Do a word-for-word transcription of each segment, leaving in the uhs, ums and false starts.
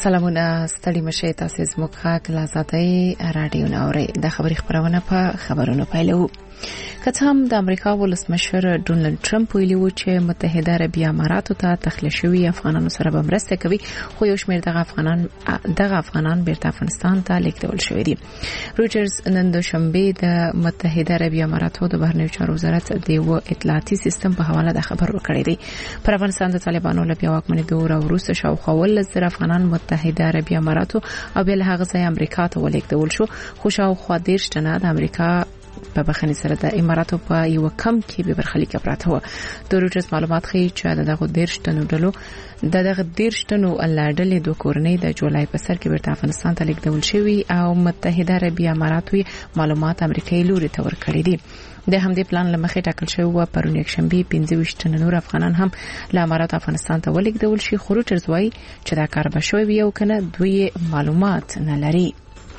سلامونه ستړي مشه تاسو زموږ خاک لازاتي رادیو ناوري د خبري خبرونه په خبرونو پیلو. کته هم د امریکا ولسمشر ډونالد ټرمپ ویلي و چې متحده عربی اماراتو ته تخلیه شوی افغانانو سره به مرسته کوي، خو یو شمېر دغه افغانان دغه افغانان بیرته افغانستان ته لیږدول شوی دي. رویټرز نن دوشنبه د متحده عربی اماراتو د بهرنیو چارو وزارت د یو اطلاعاتي سیستم په حواله د خبر ورکړی دی. پر افغانستان د طالبانو له بیا واکمنۍ دور او وروسته شاوخوا ولس زره افغانان متحده عربی اماراتو او بل هغه ځای امریکا ته ولیږدول شو، خو شاوخوا دیرش تنه د امریکا په بخښنې سره د اماراتو په یو کم کې به برخلیک پراته و. د رویټرز معلومات ښیي چې دغه دیرش تنو ډلو د دغه دیرش تنو لاډلې د کورنۍ د جولای په سر کې بیرته افغانستان ته لیږدول شوی او متحده عربی اماراتو معلومات امریکایي لوري ته ورکړي دي. د همدې پلان لمخې ټاکل شوی و پرون یکشنبه پنځه ویشت تنه نور افغانان هم له امارات افغانستان ته ولیږدول شي، خو رویټرز وايي چې دا کار به شوی او کنه دوی معلومات نه لري.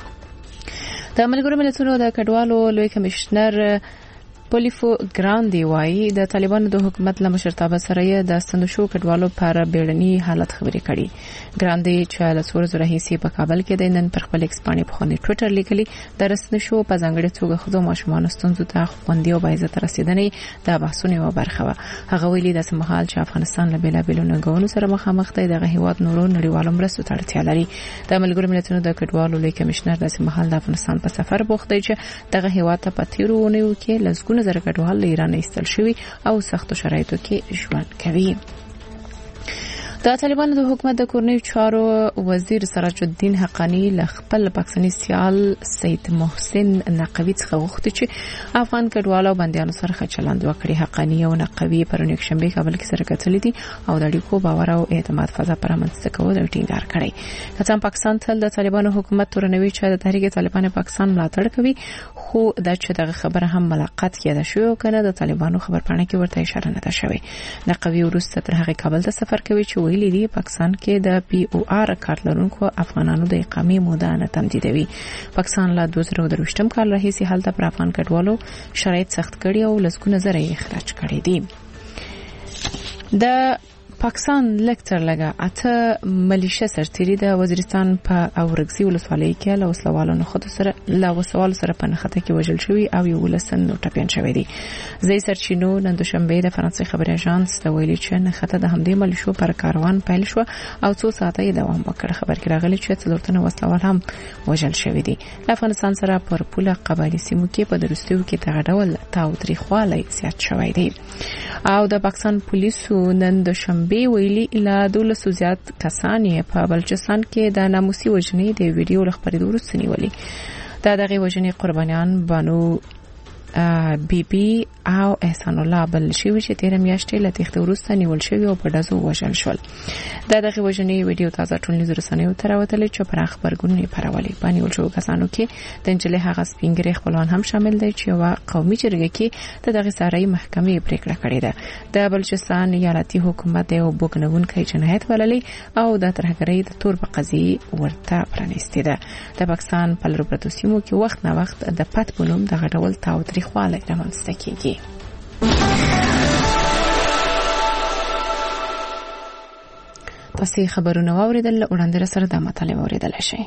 د ملګرو ملتونو د کډوالو لوی کمشنر پولیفو ګراندي وايي د طالبانو د حکومت له مشرتابه سره د ستنو شو کډوالو پر بیړني حالت خبرې کړي. ګراندي چې له څو ورځې راهیسې په کابل کې د نن پر خپل ایکسپانی په خونې ټویټر لیکلي د رسنیو شو په ځانګړي توګه خزو ماشومان ستونزو ته خوندي او باعزت رسیدنې د بحثونو یو برخه و. هغه ویلي د سمحال چې افغانستان له بیلابیلو ننګونو سره مخامخ دی، دغه هیواد نورو نړیوالو مرستو ته اړتیا لري. د ملګرو ملتونو د کډوالو لوی کمشنر د سمحال د افغانستان په سفر بوخت دی چې دغه هیواد ته په تیرو اونیو کې لږ زر کډوال له ایران ایستل شوی او سختو شرایطو کې ژوند کوي. د طالبانو د حکومت د کورنیو چارو وزیر سراج الدین حقانی له خپل پاکستاني سیال سید محسن نقوی څخه غوښتي چې افغان کډوالو بندیانو سره ښه چلند وکړي. حقانی او نقوی پرون یکشنبه کابل کې سره کتلې دي او د اړیکو باور او اعتماد فضا پرمختګ کول ټینګار کړی. کله پاکستان تل د طالبانو حکومت تورنوي چې د تحریک طالبان پاکستان ملاتړ کوي، خو دا چې دغه خبره هم ملاقات کېده شو او کنه د طالبانو خبرپاڼه کې ورته اشاره نه ده شوې. نقوی وروسته تر هغه کابل ته سفر کوي چې ویلي دی پاکستان کې د پی او آر کارت لرونکو افغانانو د اقامې موده نه تمدیدوي. پاکستان له دوه زره درویشتم کال راهیسې هلته پر افغان کډوالو شرایط سخت کړي او لسګونه زره یې اخراج کړي دي. د پاکستان لکتر لګه اته ملیشه سرتیری د وزیرستان په اورګزي ولسوالۍ کې له وسلوالو نه خود سره له وسوالو سره په نخته کې وژل شوی او یو لسن نو ټپيان شوی دی. زئی سرچینو نن دوشنبه د فرانسې خبري اژانس ته ویلي چې نخته د همدې ملیشو پر کاروان پیل شو او څو ساعته یې دوام وکړ. خبر کې راغلی چې څلورتنه وسلوال هم وژل شوی دي. له افغانستان سره پر پوله قبایلی سیمو کې په درستیو کې تغډول تاوتریخوالی زیات شوی دی. او د پاکستان پولیسو نن دوشنبه بی ویلی اله دولسو زیات کسان په بلوچستان کې د ناموسي وژنې د ویډیو خبرې وروسته نیولې. دا دغه وژنې قربانیان بانو بی بی او احسان الله بل شوی چې تیر میاشتې له تخت وروسته نیول شوی او په دازو وژل شول. دا دغه وژنې ویډیو تازه ټولنیزو رسنیو ته راوتلې چې پر خبرګونونه پرولې. باندې ول شو کسانو کې د انجلې هغه سپینګری خپلوان هم شامل دي چې وا قومي جرګه کې د دغه ساري محکمې پریکړه کړې ده. د بلوچستان ایالتي حکومت یو بوکنونکي جنایت وللې او د ترهګرۍ د تور په قضیه ورته پرانیستې ده. د پاکستان په لروپرتو سیمو کې وخت نه وخت د پټ بنوم د غډول تاوتریخواله رامنځته کیږي. تاسو خبرونه واوریدل، وړاندې سره د مطالعه اوریدل شي.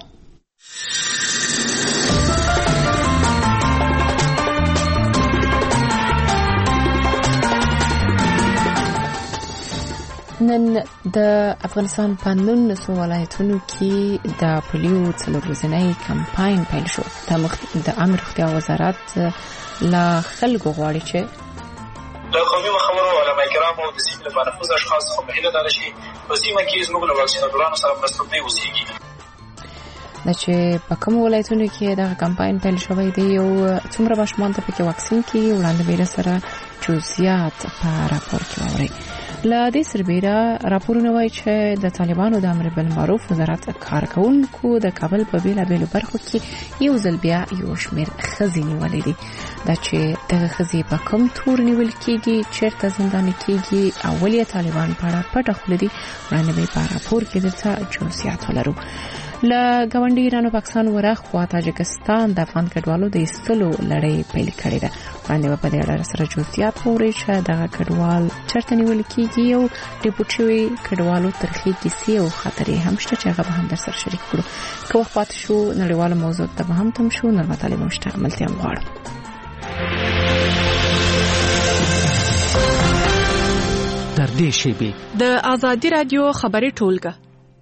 نن د افغانستان په نولسو ولایتونو کې د پولیو څلور ورځنی کمپاین پیل شو. د امر روغتیا وزارت لا خلکو غواړي چې د قومي مخابرو علماء کرام او د سیمې لپاره نفوذ اشخاص خو په هیله دار شي په سیمه کې زموږ له واکسیناتورانو سره مرسته وکړي. د چې په کوم ولایتونو کې دا کمپاین پیل شوی دی او څومره ماشومان ته پکې واکسین کې وړاندې بیره سره جزئیات په راپور کې ووري. له دې سربېره راپورونه وايي چې د طالبانو د امر بالمعروف وزارت کارکونکو د کابل په بیلابیلو برخو کې یو ځل بیا یو شمېر ښځې نیولې دي. دا چې دغه ښځې په کوم تور نیول کېږي، چېرته زنداني کېږي او ولې طالبان په اړه پټه خوله دي، وړاندې به په راپور کې درته جزئیات ولرو. له ګاونډي ایران او پاکستان ورخوا تاجکستان د افغان کډوالو د ایستلو لړۍ پیل کړې ده. باندې په دې اړه سره جزئیات ووري چې دغه کډوال چرته نیول کیږي او ډیپوټوي کډوالو ترخی کیسې او خطرې هم شته چې هغه به هم در سره شریک کړو. کوم وخت شو نړیواله موضوع ته به هم تم شو نرمه طالب مشتملتیا غواړم. در دې شیبې د ازادي رادیو خبري ټولګه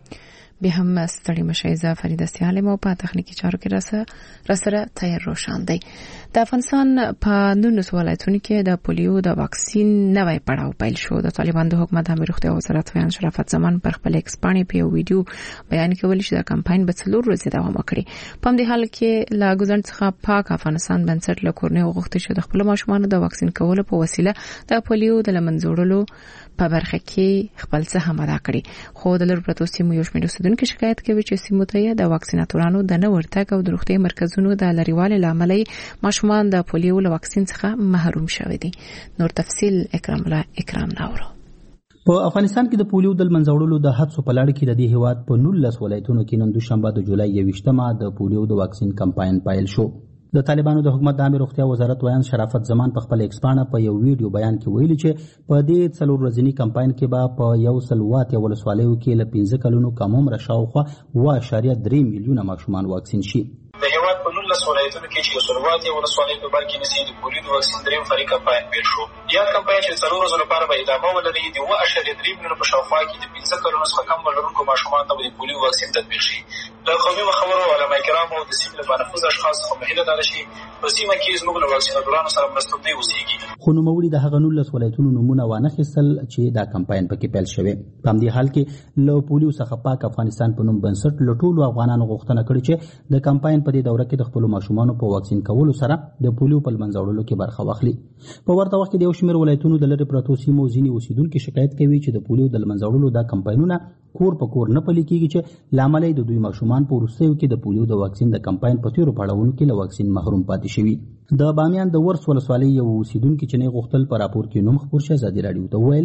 به هم ستړي مشایزه فرید سیالم او په تخنیکی چارو کې راسه راسره تیار روشان دی. د افغانستان په نولس ولایتونو کې د پولیو د واکسین نوې پړاو پیل شو. د طالبان د حکومت د روغتیا وزارت ویان شرافت زمان پر خپل ایکس باندې په ویډیو بیان کول چې د کمپاین په څلور ورځې دوام وکړي. په دې حال کې لا ګزن څخه پاک افغانستان بنسټ له کورنۍ وغوښتي چې د خپل ماشومان د واکسین کولو په وسیله د پولیو د لمنځوړلو په برخه کې خپل څه هم ادا کړي. خو د لور پروتو سیمو یو شمېر اوسیدونکو شکایت کوي چې سیمو ته د واکسیناتورانو د نه ورتګ او د روغتي مرکزونو د لریوالي لامل ماشومان د پولیو له واکسین څخه محروم شوي دي. نور تفصيل اکرام الله اکرام ناورو. په افغانستان کې د پولیو د منځوړلو د هڅو په لړ کې د دې هیواد په نولس ولایتونو کې نن دوشنبه د جولای یوویشتمه د پولیو د واکسین کمپاین پیل شو. د طالبانو د حکومت د عامه روغتیا وزارت ویان شرافت زمان په خپل ایکس باندې په یو ویډیو بیان کې ویلي چې په دې څلور ورځنی کمپاین کې به په یو سل واته ولسوالیو کې له پنځه کلونو کم عمر شاوخوا اوه اعشاریه درې میلیونه ماشومان واکسین شي. د هیواد په نولس ولایتونو کې چې یو سل واته ولسوالۍ په بر کې نسي د پولیو د واکسین دریم فری کمپاین پیل شو. یا کمپاین چې څلور ورځې لپاره به ادامه ولري د اوه اعشاریه درې میلیونه په شاوخوا کې د پنځه کلونو څخه کم عمر لرونکو ماشومان ته د پولیو واکسین تطبیق شي. د قومي مخورو علما کرام او د سیمې لپاره نفوذ اشخاص خو مهله دار شي په سیمه کې زموږ له واکسیناتورانو سره مرسته کوي اوسېږي. خو نوموړي د هغه نولس ولایتونو نمونه وانه خیستل چې دا کمپاین پکې پیل شوی. په دې حال کې له پولیو څخه پاک افغانستان په نوم بنسټ له ټولو افغانانو غوښتنه کړې چې د کمپاین په دې دوره کې د خپل ماشومانو په واکسین کولو سره د پولیو په منځوړلو کې برخه واخلي. په ورته وخت کې د یو شمېر ولایتونو د لری پروتو سیمو ځینې اوسیدونکو شکایت کوي چې د پولیو د منځوړلو دا کمپاینونه کور په کور نه پلي کیږي چې لامل د دوی ماشومان په وروستیو کې د پولیو د واکسین د کمپاین په تیرو پړاوونو کې له واکسین محروم پاتې شوي. د بامیان د ورس ولسوالۍ یو اوسیدونکو چې نه غوښتل پر راپور کې نوم خبر شه ازادي رادیو ته ویل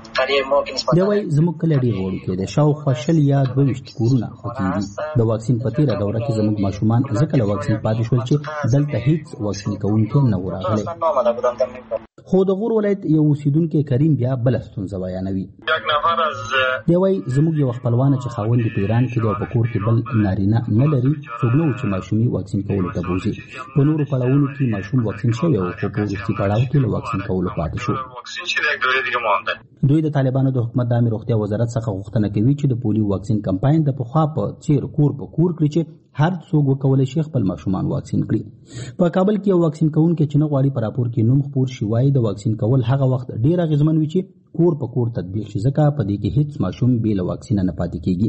دا وایي زموږ کله ډېر وړوکی دی شاوخوا شل یا دوه ویشت کورونه پکې دي. د واکسین په تیره دوره کې زموږ ماشومان ځکه له واکسین پاتې شول چې دلته هیڅ واکسین کوونکی نه و راغلی. خو د غور ولایت یو اوسیدونکو کریم بیا بل ستونزه بیانوي. دی وایي زموږ یو خپلوان چې خاوند په ایران کې د په کور کې بل نارینه نه لري څوک نو چې ماشومي واکسین کولو ته بوزي. په نورو پړاوونو کې ماشوم واکسین شوی او په وروستي پړاو کې له واکسین کولو پاتې شو. دوی د طالبانو د حکومت د عامه روغتیا وزارت څخه غوښتنه کوي چې د پولیو واکسین کمپاین د پخوا په څیر کور په کور کړي چې هر څوک وکولای شي خپل ماشومان واکسین کړي. په کابل کې یو واکسین کوونکی چې نه غواړي پر راپور کې نوم خبر شي وایي د واکسین کول هغه وخت ډیر اغیزمن وي چې کور په کور تطبیق شي ځکه په دې کې هیڅ ماشوم بې له واکسین نه پاتې کیږي.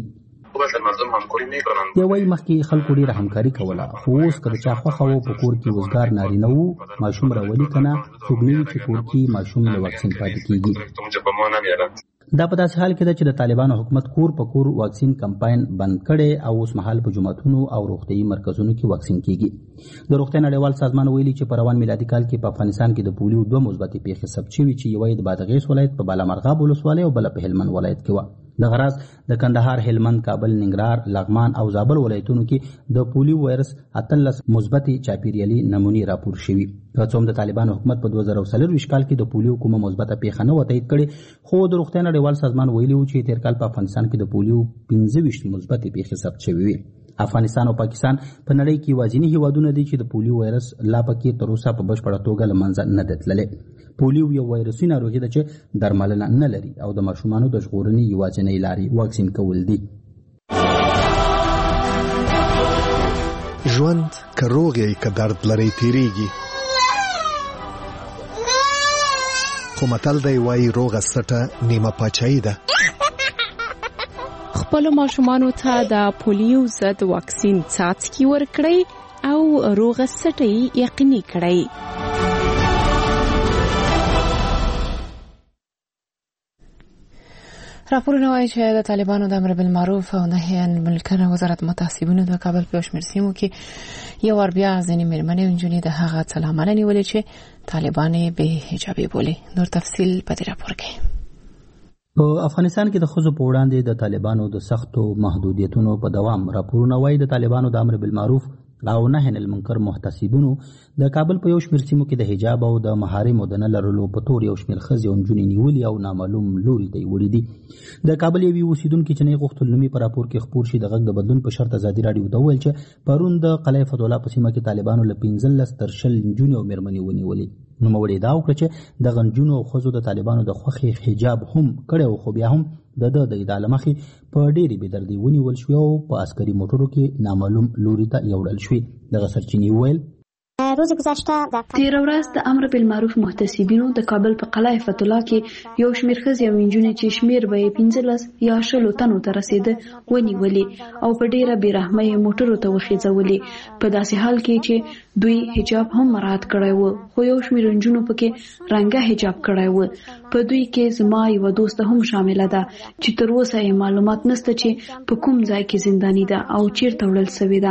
دی وایي مخکې خلکو ډیره همکاري کوله خو اوس که د چا خوښه وه په کور کې وزګار نارینه وو ماشوم راولي که نه څوک نه وي چې کور کې ماشوم له واکسین پاتې کیږي. دا په داسې حال کې ده چې د طالبانو حکومت کور په کور واکسین کمپاین بند کړي او اوس مهال په جوماتونو او روغتیايي مرکزونو کې واکسین کیږي. د روغتیا نړیوال سازمان ویلي چې په روان میلادي کال کې په افغانستان کې د پولیو دوه مثبتې پیښې ثبت شوي چې یوه یې د بادغیس ولایت په بالامرغاب ولسوالۍ او بله په هلمند ولایت کې وه. د غراز د کندهار، هلمند، کابل، ننګرهار، لغمان او زابل ولایتونو کې د پولیو وایرس اتلس مثبتې چاپیریالي نمونې راپور شوي. که څوم د طالبانو حکومت په دوه زره څلرویشت کال کې د پولیو کومه مثبته پیښه نه و تایید کړې خو د روغتیا نړیوال سازمان ویلي و چې تیر کال په افغانستان کې د پولیو پنځه ویشت مثبتې پیښې ثبت شوې وي. افغانستان او پاکستان په نړۍ کې یوازیني هیوادونه دي چې د پولیو وایرس لا پکې تر اوسه په بشپړه توګه له منځه نه دی تللی. پولیو یو وایرسي ناروغي ده چې درملنه نه لري او د ماشومانو د ژغورنې یوازینۍ لارې واکسین کول دي. ژوند که روغ یې که درد لري تیریږي خو متل دی وایي روغه سټه نیمه پاچاهي ده. خپل ماشومانو ته د پولیو ضد واکسین څاڅکي ورکړئ او روغه سټه یقیني کړئ. راپورونه وايي چې د طالبانو د امر بالمعروف او نهي عن المنکر وزارت متعصبینو د کابل په شمېر سیمو کې یو ور بیا ځینې مېرمنې او نجونې د هغه څه له امله نیولې چې طالبان یې بې حجابې بولي. نور تفصیل په دې راپور کې. په افغانستان کې د ښځو په وړاندې د طالبانو د سختو محدودیتونو په دوام راپورونه وايي د طالبانو د امر بالمعروف او نهي عن المنکر محتسبونو د کابل په یو شمېر سیمو کې د حجاب او د محارمو د نه لرلو په تور یو شمېر ښځې او نجونې نیولي او نامعلوم لوري ته یې وړي دي. د کابل یوې اوسیدونکي چې نه یې غوښتل نومي په راپور کې خپور شي د غږ د بدلون په شرط ازادي راډیو ته وویل چې پرون د قلعه فتح په سیمه کې طالبانو له پنځلس تر شل نجونې او مېرمنې ونیولې. نوموړي ادعا وکړه چې دغه نجونو او ښځو د طالبانو د خوښې حجاب هم کړی و، خو بیا هم د ده د ادعا له مخې په ډېرې بېدردۍ ونیول شوې او په عسکري موټرو کې نامعلوم لوري ته یوړل شوې. دغه سرچینې وویل روز گذشته تیره ورځ د امر بالمعروف محتسبینو د کابل په قلعه فتح الله کې یو شمېر ښځې او نجونې چې شمېر به یې پنځلس یا شلو تنو ته رسېده ونیولې او په ډېره بېرحمۍ موټرو ته وخېځولې، په داسې حال کې چې دوی حجاب هم مراعات کړی و، خو یو شمېر نجونو پکې رنګه حجاب کړی و. په دوی کې زما یوه دوسته هم شامله ده چې تر اوسه یې معلومات نشته چې په کوم ځای کې زنداني ده او چیرته وړل سوې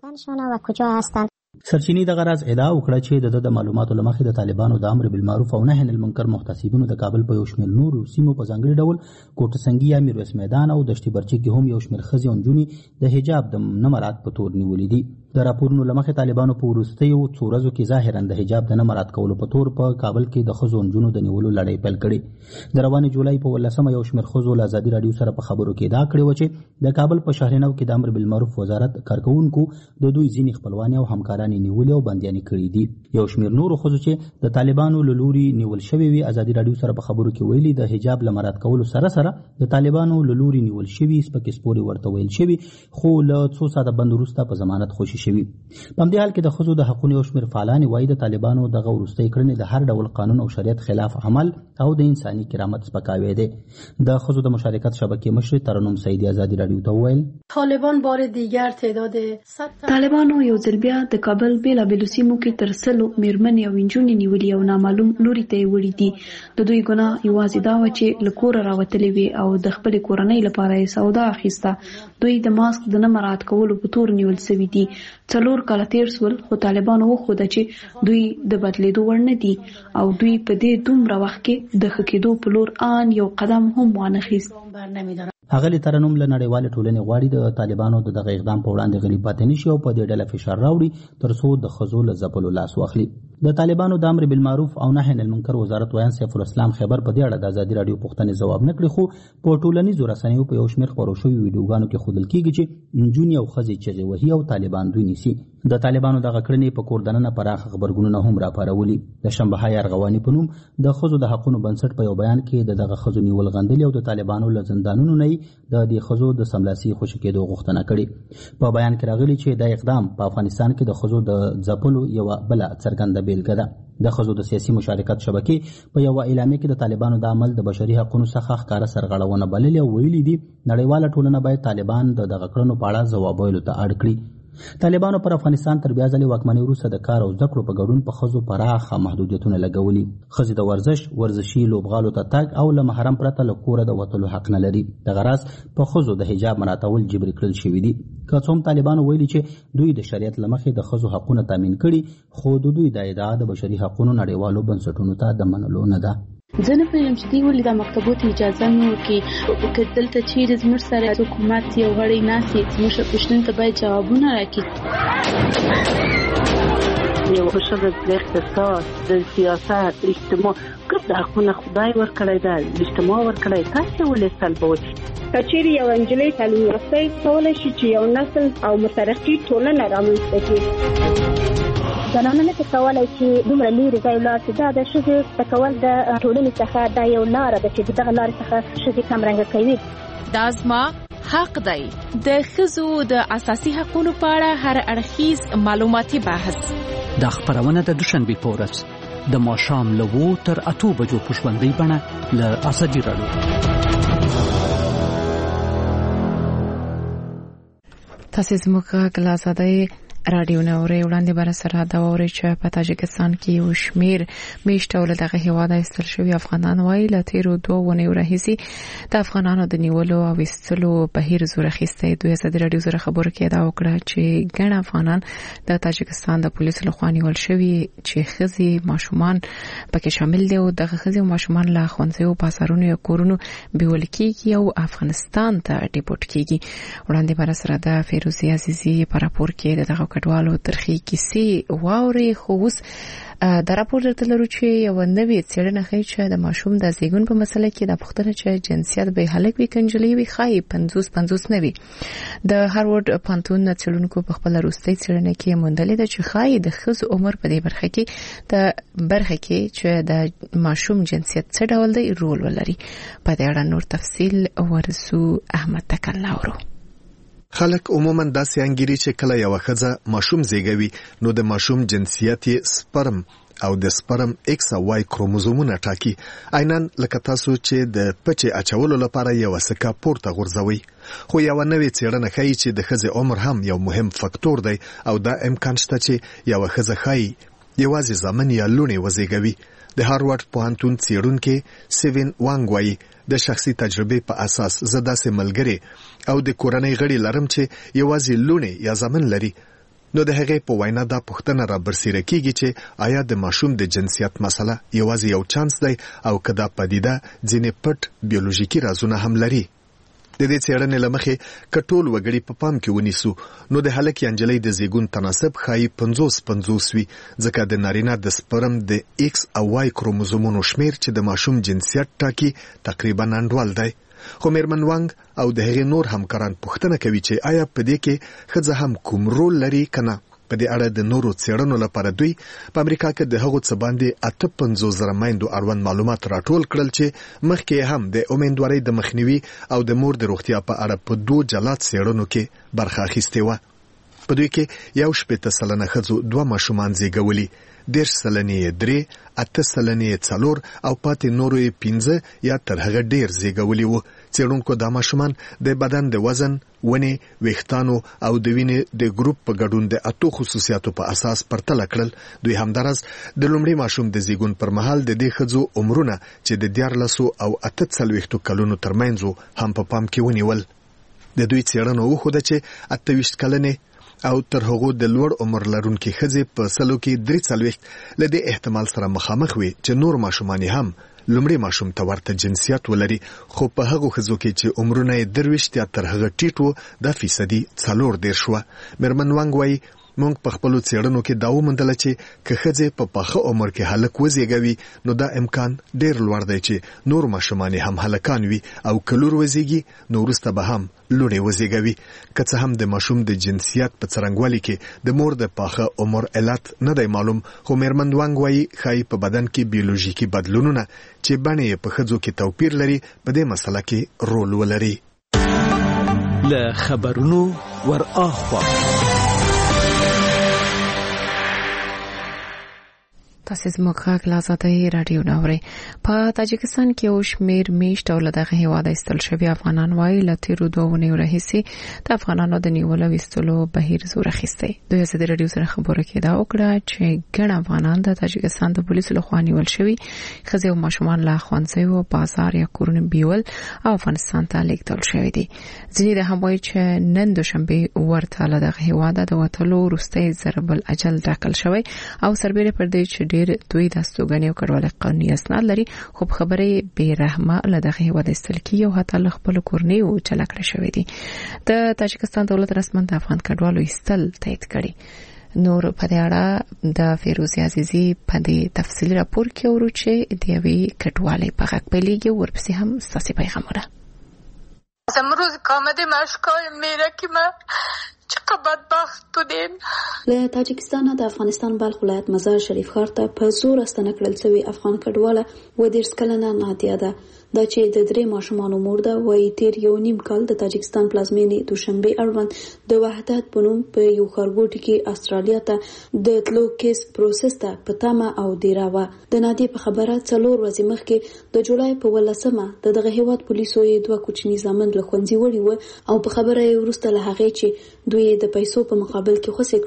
ده. سرچینې دغه راز ادعا وکړه چې د د معلوماتو له مخې د طالبانو د امر بالمعروف او نهي عن المنکر محتسبینو د کابل په یو شمېر نورو سیمو په ځانګړي ډول کوټه سنګي یا میرویس میدان او دشتي برچي کې هم یو شمېر ښځې او نجونې د حجاب د نه مراعات په تور نیولې دي. د راپورونو له مخې طالبانو په وروستیو څو ورځو کې ظاهرا د حجاب د نه مراعات کولو په تور په کابل کې د ښځو او نجونو د نیولو لړۍ پیل کړې. د روانې جولای په ولسمه یو شمېر ښځو له ازادي راډیو سره په خبرو کې ادعا کړې وه چې د کابل په شهرنو کې د امر بالمعروف وزارت کارکوونکو د دوی ځینې خپلوانې او همکارانې نیولې او بندیانې کړي دي. یو شمېر نورو ښځو چې د طالبانو له لوري نیول شوې وي ازادي راډیو سره په خبرو کې ویلي د حجاب له مراعات کولو سره سره د طالبانو له لوري نیول شوي سپکې سپورې ورته ویل شوي، خو له څو ساعته بند وروسته په ضمانت خوشي شوي. په همدې حال کې د ښځو د حقونو یو شمېر فعالانې وایي د طالبانو دغه وروستۍ کړنې د هر ډول قانون او شریعت خلاف عمل او د انساني کرامت سپکاوی دی. د ښځو د مشارکت شبکې مشر ترنم سعیدي ازادي راډیو ته وویل طالبان بار دیگر تعداد طالبانو یو ځل بیا د کابل بېلابېلو سیمو کې تر سلو مېرمنې او نجونې نیولي او نامعلوم لوري ته یې وړي دي. د دوی ګناه یوازې دا وه چې له کوره راوتلې وې او د خپلې کورنۍ لپاره یې سودا اخیسته. دوی د ماسک د نه مراعات کولو په تور نیول سوي دي. څلور کاله تیر سول خو طالبانو وښوده چې دوی د بدلېدو وړ نه دي او دوی په دې دومره وخت کې د ښه کېدو په لور آن یو قدم هم وانخیست. ښاغلي ترنم له نړیوالې ټولنې غواړي د طالبانو د دغه اقدام په وړاندې غلي پاتې نشي او په دې ډله فشار راوړي تر څو د ښځو له ځپلو لاس واخلي. د طالبانو د امر بالمعروف او نهي عن المنکر وزارت ویان سیف الاسلام خیبر په دې اړه د ازادي راډیو پوښتنې ځواب نه کړي، خو په ټولنیزو رسنیو په یو شمېر خپرو شویو ویډیوګانو کې ښودل کېږي چې نجونې او ښځې چغې وهي او طالبان دوی نیسي. د طالبانو دغه کړنې په کور دننه پراخه غبرګونونه هم راپارولي. د شنبههای ارغواني په نوم د ښځو د حقونو بنسټ په یو بیان کې د دغه ښځو نیول غندلي او د طالبانو له زندانونو نه د دې ښځو د سملاسي خوشي کېدو غوښتنه کړې. په بیان کې راغلي چې دا اقدام په افغانستان کې د ښځو د ځپلو یوه بله څرګنده بیلګه ده. د ښځو د سیاسي مشارکت شبکې په یوه اعلامیه کې د طالبانو د عمل د بشري حقونو څخه ښکاره سرغړونه بللې او ویلي دي نړیواله ټولنه باید طالبان د دغه کړنو په اړه ځواب ویلو ته اړ کړي. طالبانو پر افغانستان تر بیا ځلې واکمنۍ وروسته د کار او زده کړو په ګډون په ښځو پراخه محدودیتونه لګولي. ښځې د ورزش ورزشي لوبغالو ته تګ او له محرم پرته له کوره د وتلو حق نه لري. دغه راز په ښځو د حجاب مراعاتول جبري کړل شوي دي. که څه هم طالبانو ویلي چې دوی د شریعت له مخې د ښځو حقونه تامین کړي، خو د دوی د ادعا د بشري حقونو نړیوالو بنسټونو ته د منلو نه ده. زه نه پوهېږم چې دوی ولې دا مکتبو ته اجازه نه ورکوي. که دلته چیرې زموږ سره حکومت یو غړی ناست وي زموږ پوښتنو ته باید جوابونه راکړي. یو ښځه د اقتصاد د سیاست اجتماع ګرد حقونه خدای ورکړی ده، اجتماع ورکړی، تاسې ولې سلبوئ؟ که چیرې یو نجلۍ تعلیم یافته کولی شي چې یو نسل او مترقي ټولنه رامنځته کړي. زنانه نه شي کولی چې دومره لرې ځای ولاړ شي. دا د ښځې زده کول د ټولنې څخه دا یو لاره ده چې د دغه لارې څخه ښځې کمرنګه کوي. دا زما حق دی. د ښځو د اساسي حقوقو په اړه هر اړخیز معلوماتي بحث. دا خبرونه د دوشنبې په ورځ د ماښام له اوو تر اتو بجو په ژوندۍ بڼه له ازادي راډیو. تاسو زموږ غږ له ازادۍ راډیو نه اورئ. وړاندې بر سره دا اورئ چې په تاجکستان کې یو شمېر میشته ول دغه هیواد ایستل شوی افغانان وایي له تیرو دوه ونیو راهیسي د افغانانو د نیولو او ایستلو بهیر زور اخیستی. دوی ازادي راډیو سره خبرو کې دا وکړه چې ګڼ افغانان د تاجکستان د پولیسو لخوا نیول شوي چې ښځې ماشومان پکې شامل دي او دغه ښځې او ماشومان له ښوونځیو بازارونو یا کورونو بیول کېږي او افغانستان ته ډیپورټ کېږي. وړاندې بر سره د فیروزي عزیزي په راپور کې دغه کډوالو ترخی کیسې واوري. خو اوس د راپور درته لرو چې یو نوې څېړنه ښیي چې د ماشوم د زیږون په مسله کې د پوښتنه چې جنسیت به هلک وي کنجلې وي ښایي پنځوس پنځوس نه وي. د هاروارد پوهنتون څېړونکو په خپل وروستۍ څېړنه کې موندلې ده چې ښایي د ښځو عمر په دې برخه کې د برخه کې چې د ماشوم جنسیت څه ډول دی رول ولري. په دې اړه نور تفصیل ورسو احمد تکلاورو. خلک عموما داسې انګیري چې کله یو ښځه ماشوم زیږوي نو د ماشوم جنسیت یې سپرم او د سپرم ایکس او واي کروموزومونه ټاکي. عیناً لکه تاسو چې د پچې اچولو لپاره یو سکه پورته غورځوي. خو یو نوې څېړنه ښیي چې د ښځې عمر هم یو مهم فکتور دی او دا امکان شته چې یو ښځه ښایي یوازې زامن یا لوڼې وزیږوي. د هاروارد پوهنتون څېړونکي سیوین وانګ وایي د شخصي تجربې په اساس زه داسې ملګری او د کورنۍ غړي لرم چې یوازې لوڼې یا زامن لري. نو د هغې په وینا دا پوښتنه را برسېره کیږي چې آیا د ماشوم د جنسیت مسله یوازې یو چانس دی او که دا پدیده ځینې پټ بیولوژیکي رازونه هم لري. د دې څېړنې له مخې که ټول وګړي په پام کې ونیسو نو د هلک یا نجلۍ د زیږون تناسب ښایي پنځوس پنځوس وي، ځکه د نارینه د سپرم د ایکس او واي کروموزومونو شمیر چې د ماشوم جنسیت ټاکي تقریبا انډول دی. خو میرمن وانګ او د هغې نور همکاران پوښتنه کوي چې آیا په دې کې ښځه هم کوم رول لري که نه. په دې اړه د نورو څېړنو لپاره دوی په امریکا کې د هغو څه باندې اته پنځوس زره میندو اړوند معلومات راټول کړل چې مخکې هم د امیندوارۍ د مخنیوي او د مور د روغتیا په اړه په دوه جلا څېړنو کې برخه اخیستې وه. په دوی کې یو شپېته سلنه ښځو دوه ماشومان زیږولي، دېرش سلنې یې درې، اته سلنې یې څلور او پاتې نورو یې پنځه یا تر هغه ډېر زیږولي وو. څېړونکو دا ماشومان د بدن د وزن، ونې، ویښتانو او د وینې د ګروپ په ګډون د اتو خصوصیاتو په اساس پرتله کړل. دوی همداراز د لومړي ماشوم د زیږون پر مهال د دې ښځو عمرونه چې د دیارلسو او اته څلوېښتو کلونو ترمنځ هم په پام کې ونیول. د دوی څېړنو وښوده چې اته ویشت کلنې او تر هغو د لوړ عمر لرونکي ښځې په سلو کې درې څلوېښت له دې احتمال سره مخامخ وي چې نور ماشومان هم لومړي ماشوم ته ورته جنسیت ولري. خو په هغو ښځو کې چې عمرونه یې درویشت یا تر هغه ټیټ وو دا فیصدي څلور دېرش وه. میرمن وانګ وایي موږ په خپلو څېړنو کې دا وموندله چې که ښځې په پاخه عمر کې هلک وزیږوي نو دا امکان ډېر لوړ دی چې نور ماشومان هم هلکان وي او که لور وزیږي نو وروسته به هم لوڼې وزیږوي. که څه هم د ماشوم د جنسیت په څرنګوالي کې د مور د پاخه عمر علت نه دی معلوم، خو میرمن وانګ وایي ښایي په بدن کې بیولوژیکي بدلونونه چې بڼې یې په ښځو کې توپیر لري په دې مسله کې رول ولري. له خبرونو ور اخوا تاسو زموږ غږ له آزادۍ راډیو نوري. په تاجکستان کې یو شمېر میشت او له دغه هیواده ایستل شوي افغانان وایي له تېرو دوه اونیو راهیسې د افغانانو د نیولو ایستلو بهیر زور اخیستی. دوی ازادي راډیو سره خبرو کې دا وکړه چې ګڼ افغانان د تاجکستان د پولیسو لخوا نیول شوي، ښځې او ماشومان له ښوونځیو، بازار یا کورونو بیول او افغانستان ته لیږدول شوي دي. ځینې د هم وایي چې نن دوشنبې ورته له دغه هیواده د وتلو وروستی ضرب الاجل ټاکل شوی او سربېره پر دې چې ډېر دوی د استوګنې او کډوالۍ قانوني اسناد لري، خو په خبرې بې رحمه له دغه هیواده ایستل کېږي او حتی له خپلو کورنیو چله کړی شوي دي. د تاجکستان دولت رسما د افغان کډوالو ایستل تایید کړي. نور په دې اړه د فیروزي عزیزي په دې تفصیلي راپور کې ورو چې د یوې کډوالۍ په غږ پیلېږي ورپسې هم ستاسې پیغامونه. از امروز آمده مشکای میره که من چقدر بدبخت بودیم. له تاجکستان د افغانستان بلخ ولایت مزار شریف ښار ته په زور راستنه کړل شوی افغان کډواله و دېرش کلنه نادیه ده. دا چې د درې ماشومانو مور ده، وایي تیر یو نیم کال د تاجکستان پلازمینې دوشنبې اړوند د وحدت په نوم په یو ښارګوټي کې استرالیا ته د تلو کیس پروسس ته په تمه او دیره وه. د نادیې په خبره څلور ورځې مخکې د جولای په ولسمه د دغه هیواد پولیسو یې دوه کوچني زامن له ښوونځي وړي وه او په خبره یې وروسته له هغې چې دوی د پیسو په مقابل کې خوسې کړل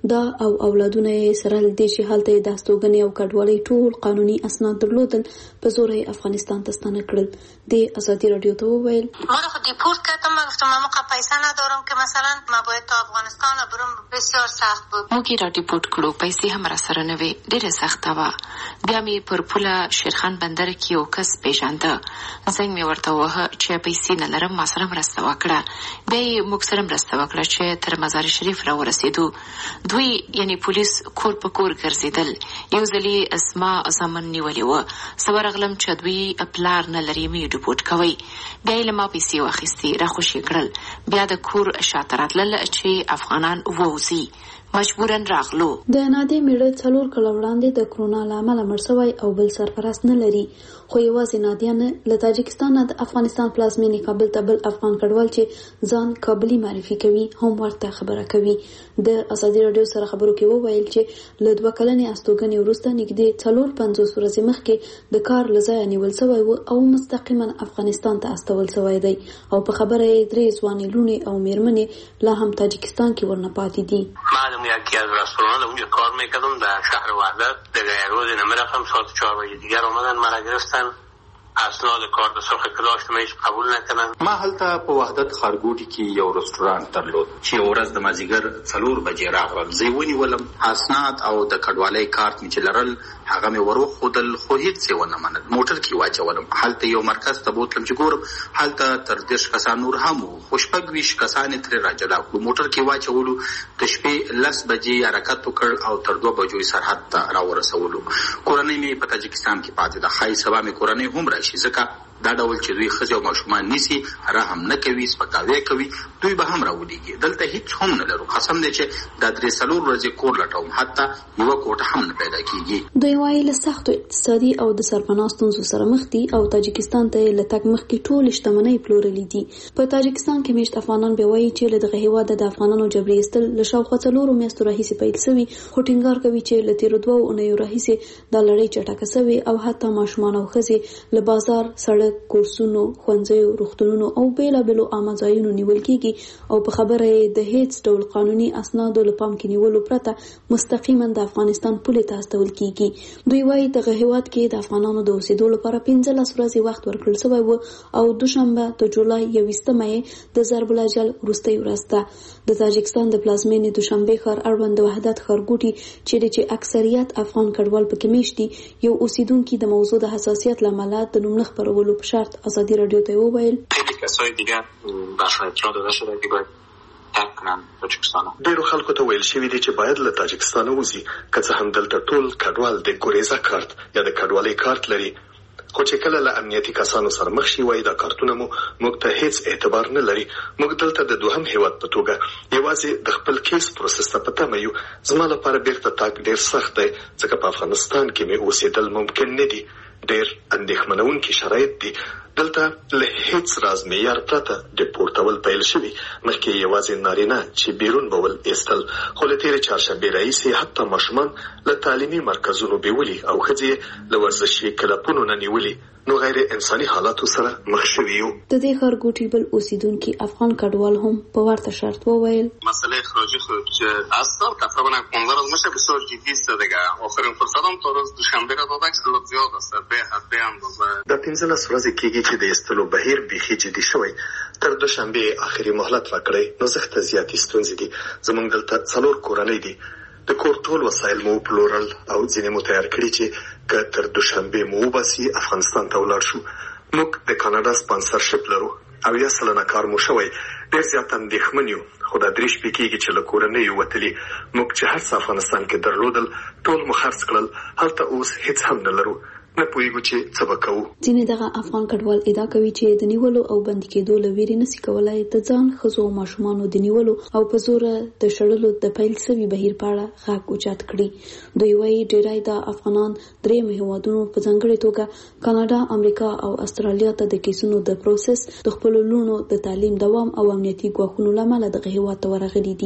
دا او اولادونه سره د شي حالت د استوګنې او کډوالۍ ټول قانوني اسناد درلودل په زور افغانستان ته ستانه کړل. د ازادي رادیو ته وویل من خود دیپورت کردم من گفتم من موقع پیسه ندارم که مثلا ما باید تا افغانستان برم بسیار سخت بود. موږ را دیپورت کړو پیسې هم را سره نه وي ډېره سخته وه. بیا مې پر پوله شیرخان بندر کې یو کس پیژانده زنګ مې ورته ووهه چې پیسې نه لرم ما سره مرسته وکړه. بیا یې موږ سره مرسته وکړه چې تر مزار شریف را ورسېدو. دوی یعنی پولیس کور په کور ګرځېدل. یو ځل یې اسما زامن نیولې وه. زه ورغلم چې دوی پلار نه لري مې ډیپورت کوئ. بیا یې له ما پیسې واخیستې را خوشې کړل. بیا د کور شاته راتلل چې افغانان ووځي. مجبورن راغلو. د نادې میړه څلور کاله وړاندې د کرونا له امله مړ شوی او بل سرپرست نه لري. خو یوازې نادیه نه له تاجکستان نه د افغانستان پلازمینې کابل ته بل افغان کډوال چې ځان کابلي معرفي کوي هم ورته خبره کوي. د ازادي رادیو سره خبرو کې وویل چې له دوه کلنې استوګنې وروسته نږدې څلور پنځوس ورځې مخکې د کار له ځایه نیول شوی و او مستقیما افغانستان ته استول شوی دی او په خبره یې درې ځوانې لوڼې او میرمنې لا هم تاجکستان کې ورنه پاتې دي. یکی از رستوران اونجا کار میکردم در شهر وحدت. دیگه روز نمیرفتم ساعت چهار بجه دیگر آمدن مرا گرفتن. اسناد کار د سرخ کلاش مېش قبول نکړم. ما هلته په وحدت خارګوټي کې یو رستورانت درلود چې ورځ د مازیګر څلور بجې راغلم. زه ونیولم اسناد او د کډوالۍ کارت مې چې لرل هغه مې وروخودل خو هیڅ څه ونه منل. موټر کې واچولم. هلته یو مرکز ته بوتلم چې ګورم هلته تر دېرش کسان نور هم وو خو شپږ ویشت کسان یې ترې راجلا کړو. موټر کې واچولو د شپې لس بجې حرکت وکړ او تر دوه بجو سرحد ته راورسولو. کورنۍ مې په تاجکستان کې پاتې ده. ښایي سبا مې کورنۍ هم راشي ځکه دا ډول چې دوی ښځې او ماشومان نیسي رحم نه کوي سپکاوی کوي دوی به هم راولیږي. دلته هیڅ هم نه لرو. قسم دی چې دا درې څلور ورځې کور لټوم حتی یوه کوټه هم نه پیدا کېږي. دوی وایي له سختو اقتصادي او د سرپناه ستونزو سره مخ دي او تاجکستان ته یې له تګ مخکې ټولې شتمنۍ پلورلې دي. په تاجکستان کې میشت افغانان بیا وایي چې له دغه هېواده د افغانانو جبري ایستل له شاوخوا څلورو میاشتو راهیسې پیل شوي خو ټینګار کوي چې له تېرو دوو اونیو راهیسې دا لړۍ چټکه شوې او حتی ماشومان او ښځې له بازار سړک کورسونو ښوونځیو روغتونونو او بیلابیلو عامه ځایونو نیول کېږي او په خبره یې د هیڅ ډول قانوني اسنادو له پام کې نیولو پرته مستقیما د افغانستان پولې ته استول کېږي. دوی وایي دغه هېواد کې د افغانانو د اوسېدو لپاره پنځلس ورځې وخت ورکړل شوی و او دوشنبه د جولای یوویشتمه یې د ضرب الاجل وروستۍ ورځ ده. د تاجکستان د پلازمېنې دوشنبې ښار اړوند د وحدت ښارګوټي چیرې چې اکثریت افغان کډوال پکې میشت دي یو اوسیدونکي د موضوع د حساسیت له امله د نوم نه خپرولو په شرط ازادي رادیو ته وویل خیلی کسای دیگه بهشون اطلاع داده شده که باید ترک کنن تاجکستان. ډیرو خلکو ته ویل شوي دي چې باید له تاجکستان ووځي که څه هم دلته ټول کډوال د ګوریزا کارت یا د کډوالۍ کارت لري خو چې کله له امنیتي کسانو سره مخ شي وایي دا کارتونه مو موږ ته هیڅ اعتبار نه لري. موږ دلته د دوهم هیواد په توګه یوازې د خپل کیس پروسس ته په تمه یو. زما لپاره بیرته تګ ډیر سخت دی ځکه په افغانستان کې مې اوسېدل ممکن نه دي. ډیر اندېښمنونکي شرایط دي. دلته له هیڅ راز معیار پرته ډیپورټول پیل شوي. مخکې یوازې نارینه چې بیرون بول ایستل خو له تېرې چهارشنبې راهیسې حتی ماشومان له تعلیمي مرکزونو بیولي او ښځې له ورزشي کلبونو نه نیولي نو غیر انساني حالاتو سره مخ شوي یو. د دې ښارګوټي بل اوسیدونکي افغان کډوال هم په ورته شرط وویل مسئله اخراجی خود اصلا تقریبا پانزده روز میشه بسیار جدی است دیگه. آخرین فرصتم تا روز دوشنبه را دادن که خیلی زیاد است به حد به اندازه. د پنځلس ورځې کېږي چې د ایستلو بهیر بیخي جدي شوی. تر دوشنبې اخري مهلت راکړی نو زښته زیاتې ستونزې دي. زموږ دلته څلور کورنۍ دي. د کور ټول وسایل مو پلورل او ځینې مو تیار کړي چې که تر دوشنبې مو وباسي افغانستان ته ولاړ شو. موږ د کاناډا سپانسرشپ لرو او یا سلنه کار مو شوی. ډېر زیات اندېښمن یو خو دا درې شپې کېږي چې له کورنیو وتلي. موږ چې هر څه افغانستان کې درلودل ټول مو خرڅ کړل. هلته اوس هیڅ هم نه لرو. نه پوهېږو چې څه به کوو. ځینې دغه افغان کډوال ادعا کوي چې د نیولو او بندي کېدو له ویرې نشي کولی د ځان ښځو او ماشومانو د نیولو او په زوره د شړلو د پیل شوي بهیر په اړه غږ اوچت کړي. دوی وایي ډېری د افغانان درېیمو هېوادونو په ځانګړې توګه کاناډا امریکا او استرالیا ته د کیسونو د پروسس د خپلو لوڼو د تعلیم دوام او امنیتي ګواښونو له امله دغه هېواد ته ورغلي دي.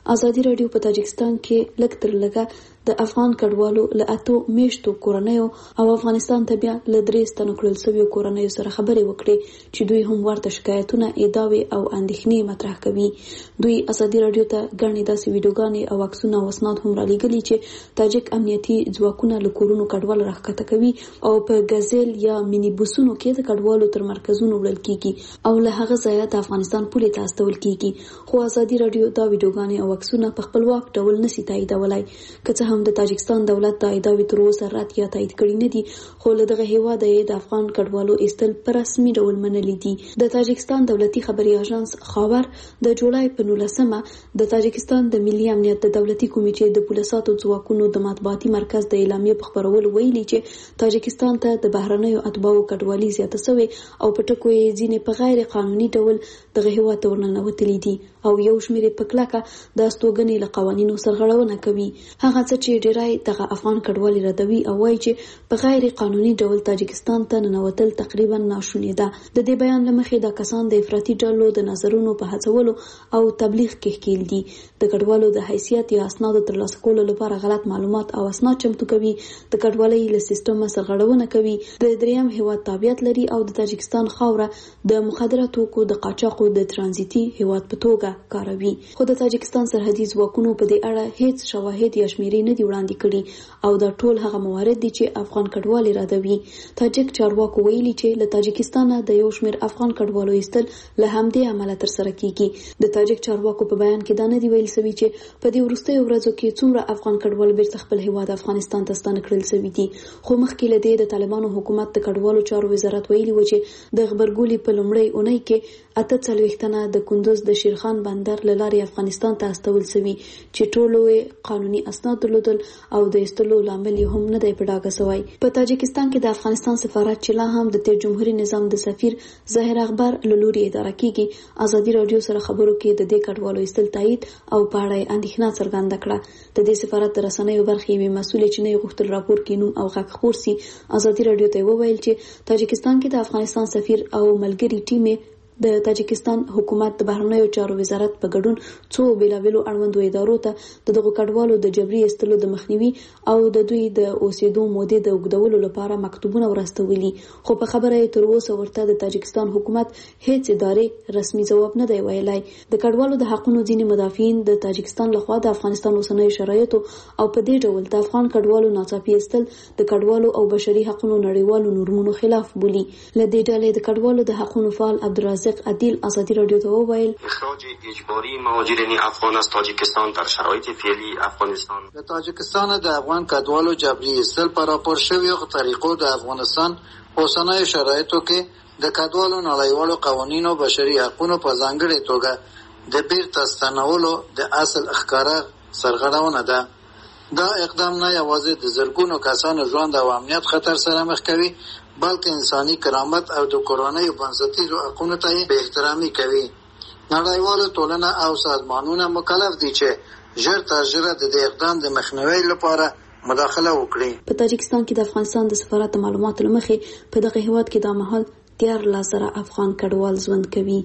ازادي رادیو په تاجکستان کې لږ تر لږه د افغان کډوالو له اتو میشتو کورنیو او افغانستان ته بیا له درې ستنو کړل شویو کورنیو سره خبرې وکړي چې دوی هم ورته شکایتونه ادعاوې او اندېښنې مطرح کوي. دوی ازادي رادیو ته ګڼې داسې ویډیوګانې او عکسونه او اسناد هم رالیږلي چې تاجک امنیتي ځواکونه له کورونو کډوال راښکته کوي او په غزل یا مینی بوسونو کې د کډوالو تر مرکزونو وړل کیږي او له هغه ځایه د افغانستان پولې ته استول کیږي. خو ازادي رادیو دا ویډیوګانې او عکسونه په خپلواک ډول نشي تاییدولای، که هم د تاجکستان دولت د ادعاوې تر اوسه رد یا تایید کړي نه دي، خو له دغه هیواده د افغان کډوالو ایستل په رسمي ډول منلي دي. د تاجکستان دولتي خبري اژانس خاور د جولای په نولسمه د تاجکستان د ملي امنیت د دولتي کمیټې د پولیساتو ځواکونو د مطبوعاتي مرکز د اعلامیې په خبرولو ویلي چې تاجکستان ته د بهرنیو اتباعو کډوالي زیاته شوې او په ټکو یې ځینې په غیر قانوني ډول دغه هیواد ته ورننوتلي دي او یو شمېر په کلکه د استوګنې له قوانینو سرغړونه کوي. هغه څه چې ډیرای دغه افغان کډوالي ردوي او وایي چې په غیر قانوني ډول تاجکستان ته ننوتل تقریبا ناشونی ده. د دې بیان لمخې د کسان د افراطي ډلو د نظرونو په هڅولو او تبلیغ کې ښکیل دي. د کډوالو د حیثیت یا اسنادو ترلاسه کولو لپاره غلط معلومات او اسناد چمتو کوي، د کډوالۍ له سیستم سرغړونه کوي، د دریم هیواد تابعیت لري او د تاجکستان خاوره د مخدره توکو د قاچاقو د ترانزیتي هیواد په توګه کاروي. خو د تاجکستان سرحدي ځواکونو په دې اړه هیڅ شواهد یا شمیرې نه دي وړاندې کړي او دا ټول هغه موارد دي چې افغان کډوالي رادوي. تاجک چارواکو ویلي چې له تاجکستان د یو شمېر افغان کډوالو ایستل له همدې عمله ترسره کیږي. د تاجک چارواکو په بیان کې دا نه دی ویل شوی چې په دې وروستیو ورځو کې څومره افغان کډوال بیرته خپل هیواد افغانستان ته ستانه کړل شوي دي. خو مخکې له دې د طالبانو حکومت د کډوالو چارو وزارت ویلي و چې د خبرګولي په لومړۍ اونۍ کې اته څلوېښت تنه د کندوز د شیرخان بندر له لارې افغانستان ته استول شوي چې ټولو قانوني اسناد درلودل او د ایستلو لامل یې هم نه دی په ډاګه شوی. په تاجکستان کې د افغانستان سفارت چې لا هم د تیر جمهوریت نظام د سفیر ظاهر اخبار له لوري اداره کیږي، ازادي رادیو سره خبرو کې د دې کډوالو ایستل تایید او په اړه اندېښنه څرګنده کړه. د دې سفارت د رسنیو برخې یوې مسؤلې چې نه غوښتل راپور کې نوم او غږ خپور سي، ازادي رادیو ته وویل چې تاجکستان کې د افغانستان سفیر او ملګری ټیم د تاجکستان حکومت د بهرنیو چارو وزارت په ګډون څو بیلابیلو اړوندو ادارو ته د دغو کډوالو د جبري ایستلو د مخنیوي او د دوی د اوسېدو مودې د اوږدولو لپاره مکتوبونه ورستولي، خو په خبره یې تر اوسه ورته د تاجکستان حکومت هیڅ ادارې رسمي ځواب نه دی ویلی. د کډوالو د حقونو ځینې مدافعین د تاجکستان لخوا د افغانستان اوسنیو شرایطو او په دې ډول د افغان کډوالو ناڅاپي ایستل د کډوالو او بشري حقونو نړیوالو نورمونو خلاف بولي. له دې ډلې د کډوالو د حقونو فعال عبدالرزاق عدیل ازادي رادیو ته وویل اخراج اجباری مهاجرین افغان از تاجیکستان در شرایط فعلی افغانستان د تاجیکستان د افغان کډوالو جبري ایستل پر راپور شویو طریقو د افغانستان اوسنیو شرایطو کې د کډوالو نړیوالو قوانینو بشري حقونو په ځانګړې توګه د بیرته ستنولو د اصل ښکاره سرغړونه ده. دا اقدام نه یوازې د زرګونو کسانو ژوند او امنیت خطر سره مخ کوي، بلکې انساني کرامت او د کورنیو بنسټیزو حقوقو ته به احترامي کوي. نړیواله ټولنه او سازمانونه مکلف دي چې ژر تر ژره د دې اقدام د مخنیوي لپاره مداخله وکړي. په تاجکستان کې د افغانستان د سفارت معلوماتو لمخې په دغه هیواد کې د مهال دیارلس زره افغان کډوال ژوند کوي.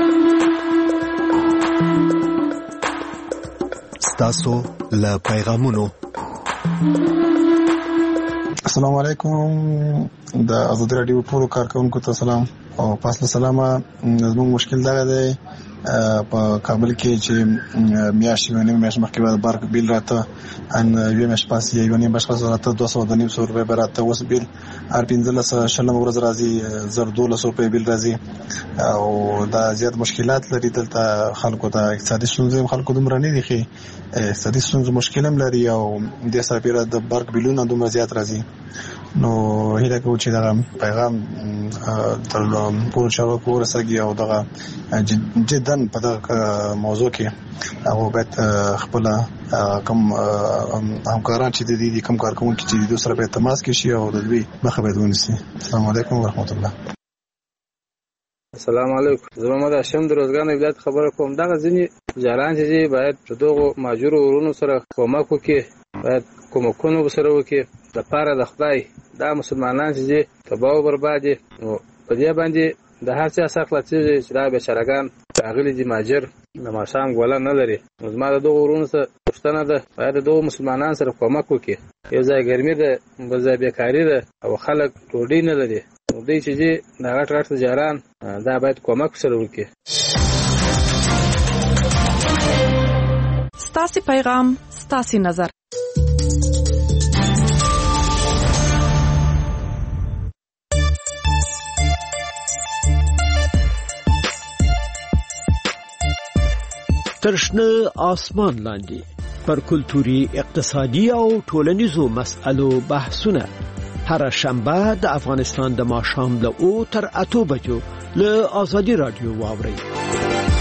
ستاسو له پیغامونو السلام علیکم. د ازادي رادیو ټولو کارکونکو ته سلام او پاسله سلامه. زموږ مشکل دا دی په کابل کې چې میاشتې ونیم میاشت مخکې به بارک بیل راته ان یوې میاشت پاسې یوې نیم میاشت پاسې راته دوه سوه نیم سوه روپۍ به راته اوس بیل هر پنځلس شلم ورځ راځي زر دولس روپۍ بیل راځي او دا زیات مشکلات لري دلته خلکو ته. اقتصادي ستونزې هم خلکو دومره نه دي ښې، اقتصادي ستونزې مشکل هم لري او دې سربیره د بارک بیلونه دومره زیات راځي. نو هیله کوو چې دغه پیغام تر ټولو چارواکو ورسېږي او دغه جدا په دغه موضوع کې هغه باید خپله کوم همکاران چې د دې کوم کارکوونکي چې د دوی سره باید تماس کې شي او د دوی مخه باید ونیسي. السلام علیکم ورحمت الله. السلام علیکم. زه محمد هاشم د روزګان ولایت خبره کوم. دغه ځینې جاران چې باید په دغو ماجورو ورونو سره کومک وکړي، باید کومکونه ورسره وکړي لپاره د خدای. دا مسلمانان چې تباه او برباد دي، نو په دې باندې د هر چا سخت لڅېږي چې دا بیچارهګان راغلي دي ماجر د ماشام ګوله نه لري. زما د دغو ورونو سره پوښتنه ده باید د دغو مسلمانانو سره کومک وکړي. یو ځای ګرمي ده، بل ځای بیکاري ده او خلک ډوډۍ نه لري. دوی چې دي دا غټ غټ تجاران دا باید کومک سره وکړي. ستاسو پیغام ستاسو نظر. ترشنه آسمان لاندې پر کلتوري، اقتصادي او ټولنیزو مسألو بحثونه هر شنبه د افغانستان د ماښام له او تر اتو بجو له آزادي رادیو واوري.